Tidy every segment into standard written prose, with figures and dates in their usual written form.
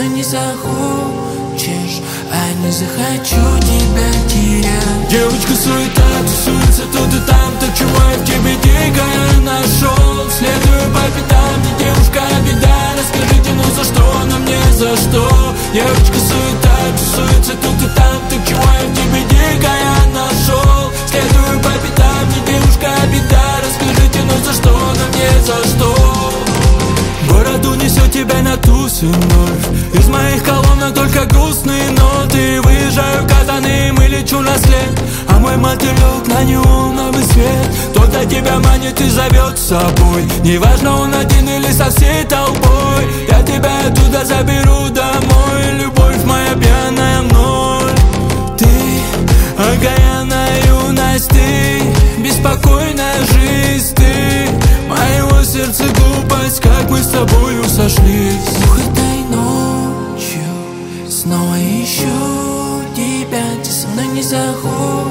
мной не захочешь, а не захочу тебя терять. Девочка суета, тусуется тут и там, то, чего я в тебе дико нашел. Следую по пятам, не девушка, беда. Расскажите, ну за что, но мне за что? Девочка суета, тусуется тут и там, то, чего я в тебе дико нашел. Следую по пятам, не девушка, беда. Расскажите, ну за что, но мне за что? В бороду несет тебя на тусы вновь. Из моих колонок только грустные ноты. Выезжаю в Казаны, мы лечу на след. А мой мотылек на неоновый свет. Кто-то тебя манит и зовет с собой. Неважно, он один или со всей толпой. Я тебя оттуда заберу домой. Любовь моя пьяная мной. Ты, окаянная юность, ты, беспокойная жизнь, ты, моего сердца глупость, как мы с тобою сошлись. Ух, этой ночью снова ищу тебя. Ты со мной не захочешь,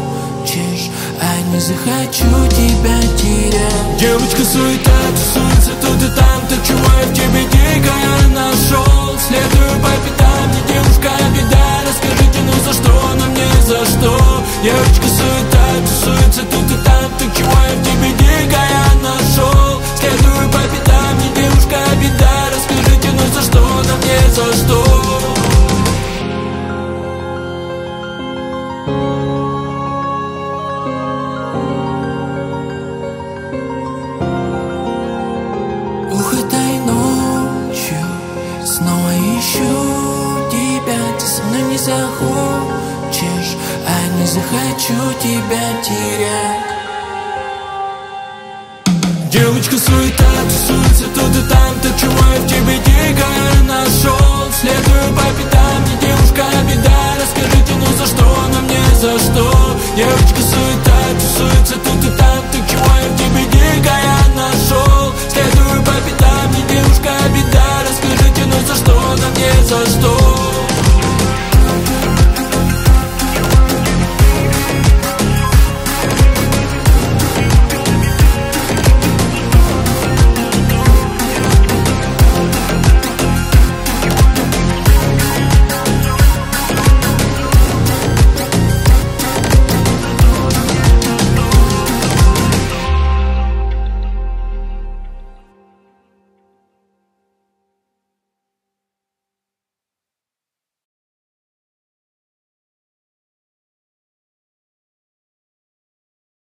а не захочу тебя терять. Девочка суета, тусуется тут и там, то, чего я в тебе дико нашел. Следую по пятам, не девушка, беда. Расскажите, ну за что, но мне за что? Девочка суета, тусуется тут и там, то, чего я в тебе дико нашел. Следую по пятам, не девушка, беда. Расскажите, ну за что, но мне за что? Ух, этой ночью снова ищу тебя. Ты со мной не захочешь, а не захочу тебя терять. Девочка суета, тусуется тут и там, то, чего я в тебе дико нашел. Следую по пятам, не девушка, беда. Расскажите, ну за что, но мне за что? Девочка суета, тусуется тут и там, то, чего я в тебе дико нашел. Следую по пятам, не девушка, беда. Расскажите, ну за что, но мне за что?